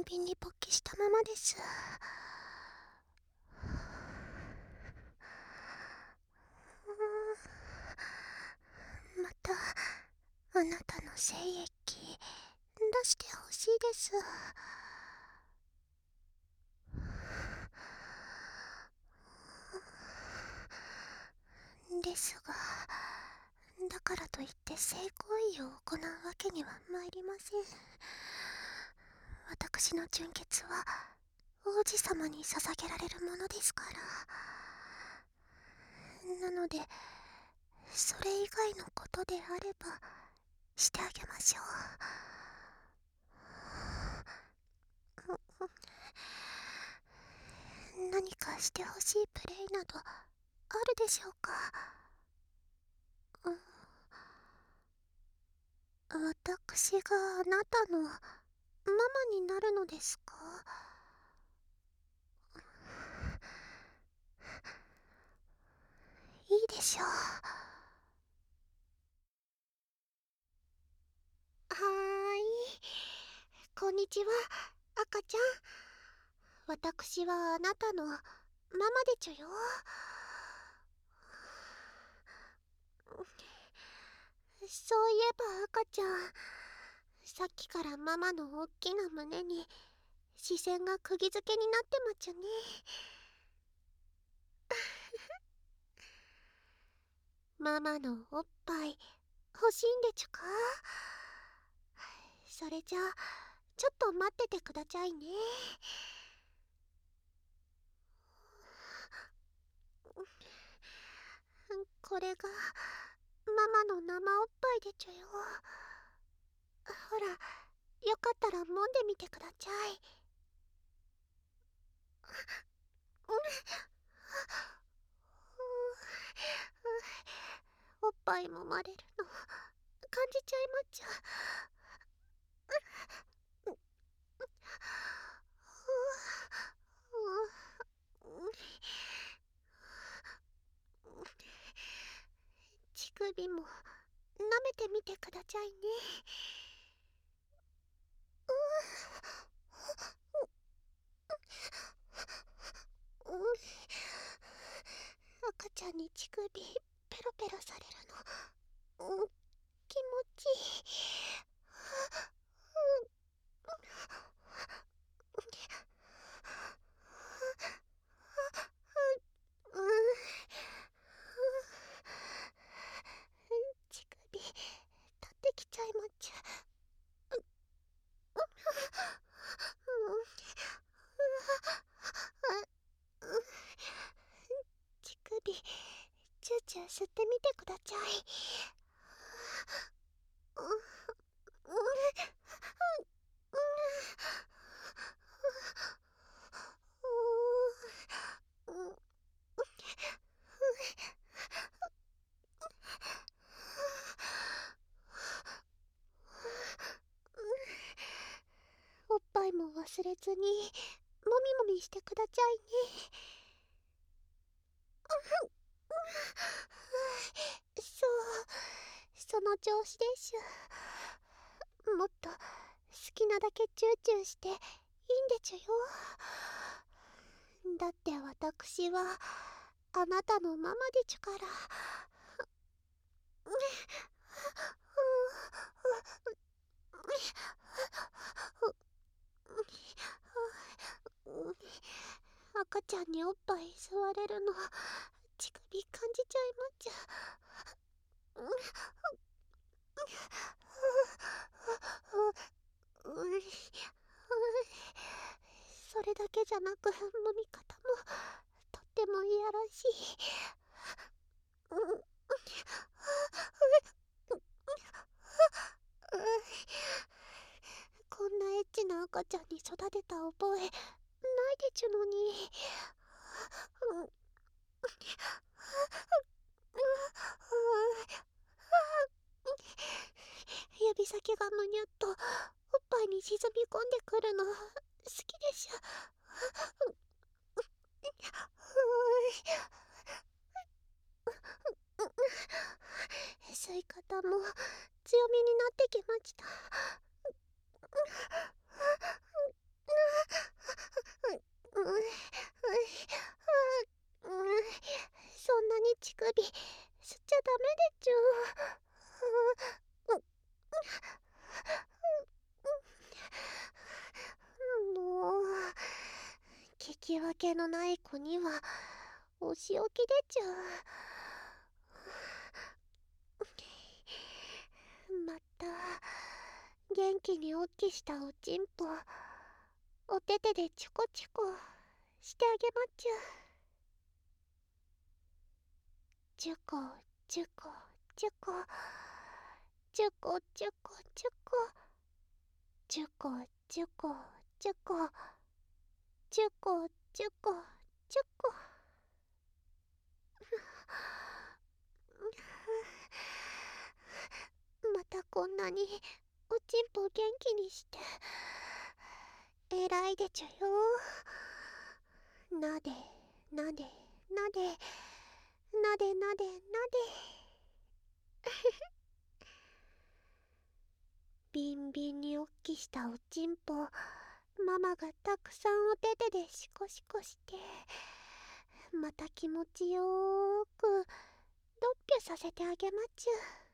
ンビンに勃起したままです。またあなたの精液出してほしいです。ですが、だからといって性行為を行うわけにはまいりません。私の純潔は王子様に捧げられるものですから。なので、それ以外のことであればしてあげましょう。何かしてほしいプレイなどあるでしょうか。私があなたのママになるのですか？いいでしょう。はーい。こんにちは、赤ちゃん。私はあなたのママでちゅよ。そういえば赤ちゃん、さっきからママのおっきな胸に視線が釘付けになってまっちゃね。ママのおっぱい欲しいんでちゅか？それじゃあちょっと待っててくだちゃいね。これがママの生おっぱいでちゅよ。ほら、よかったら揉んでみてくだちゃい。おっぱい揉まれるの感じちゃいまっちゃ。乳首も舐めてみてくだちゃいね。赤ちゃんに乳首ペロペロされるの、気持ちいい。乳首立ってきちゃいまっちゃ。乳首チューチュー吸ってみてくだちゃい。おっぱいも忘れずにもみもみしてくだちゃいね。そう、その調子でしゅ。もっと好きなだけチューチューしていいんでちゅよ。だって私はあなたのママでちゅから。赤ちゃんにおっぱい吸われるの乳首感じちゃいまっちゃ。それだけじゃなく揉み方もとってもいやらしい。こんなエッチな赤ちゃんに育てた覚えないでちゅのに。指先がむにゅっとおっぱいに沈み込んでくるの好きでしょ。吸い方も強めになってきました。 吸っちゃダメでちゅ。もう聞き分けのない子にはお仕置きでちゅ。また元気におっきしたおちんぽお手手でチュコチュコしてあげまちゅ。チュコチュコチュコチュコチュコチュコチュコチュコチュコチュコチュコチュコ。またこんなにおちんぽ元気にしてえらいでちゅよ。なでなでなでなでなでなで。ビンビンにおっきしたおちんぽママがたくさんお手手でシコシコしてまた気持ちよーくドッピュさせてあげまちゅ。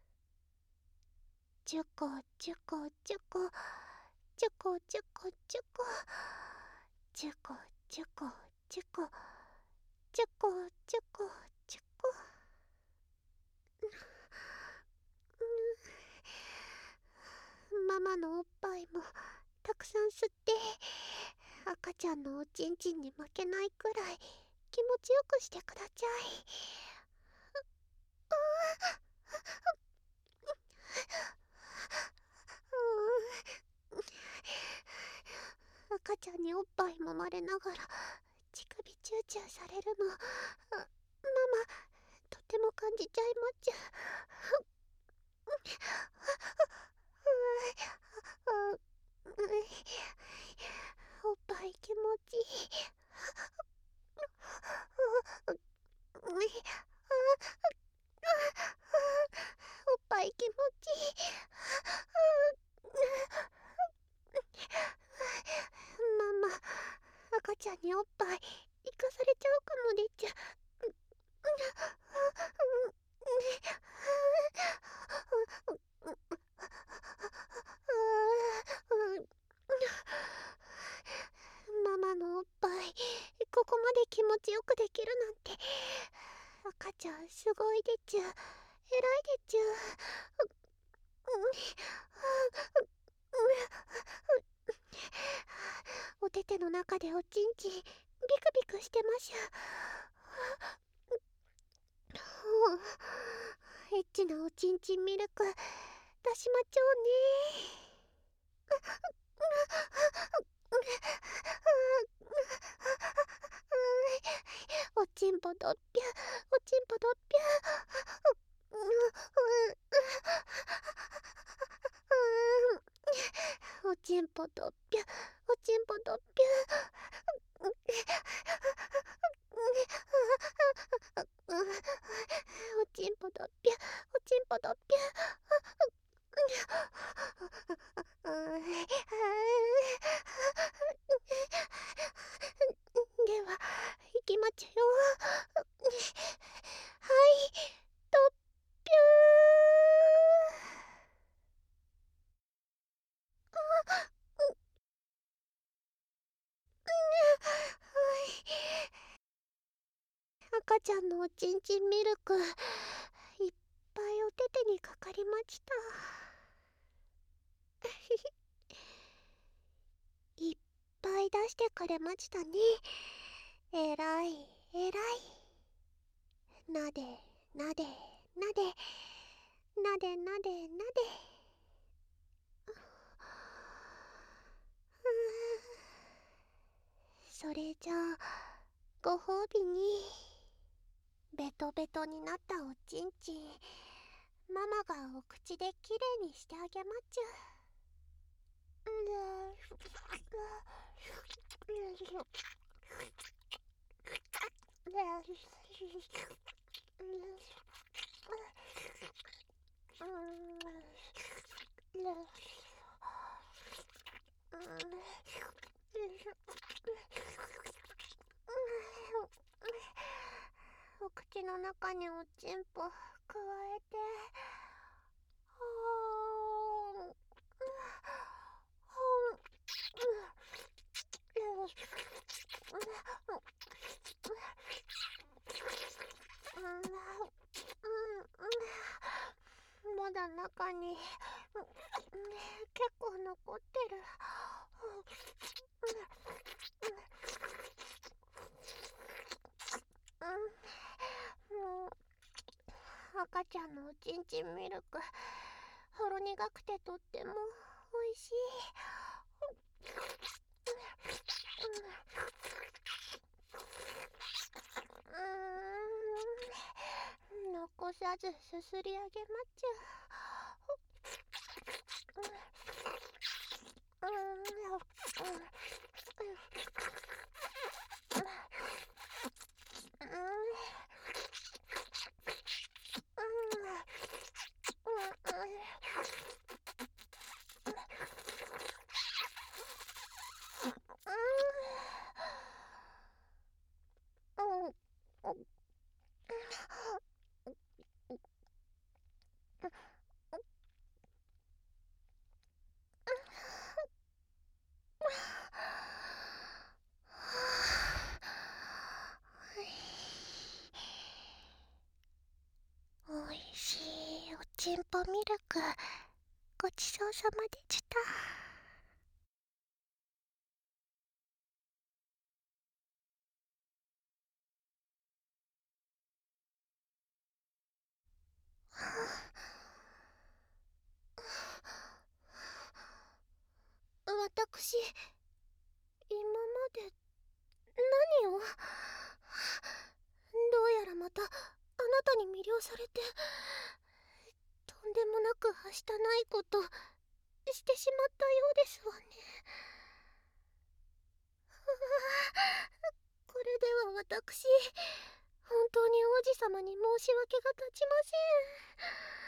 チュコチュコチュコチュコチュコチュコチュコチュコチュコチュコチュコチュコ。ママのおっぱいもたくさん吸って赤ちゃんのおちんちんに負けないくらい気持ちよくしてくだちゃい。赤ちゃんにおっぱい揉まれながら乳首チューチューされるのママとても感じちゃいまちゅ。おっぱい気持ちいい。おっぱい気持ちいい。ママ赤ちゃんにおっぱい生かされちゃうかもでちゅ。ママのおっぱいここまで気持ちよくできるなんて赤ちゃんすごいでちゅ。えらいでちゅ。お手手の中でおちんちんビクビクしてましゅ。エッチなおちんちんミルク出しまちょうね。おちんぽどっぴゅおちんぽどっぴゅ。おちんぽどっぴゅおちんぽどっぴゅ。おちんぽどっぴゅおちんぽどっぴゅ。では行きまちゅよ。はいどっぴゅ赤ちゃんのおちんちんミルクいっぱいお手手にかかりました。いっぱい出してくれましたね。えらいえらい。なでなでなでなでなでなで。それじゃあご褒美にベトベトになったおちんちんママがお口できれいにしてあげまちゅ。お口の中におちんぽくわえて、まだ中に結構残ってる。もう赤ちゃんのおちんちんミルクほろ苦くてとってもおいしい。残さずすすり上げまっちゅ。おいしいおちんぽミルクごちそうさまでした。私今まで何を、どうやらまたあなたに魅了されて、とんでもなくはしたないことしてしまったようですわね。これでは私本当に王子様に申し訳が立ちません。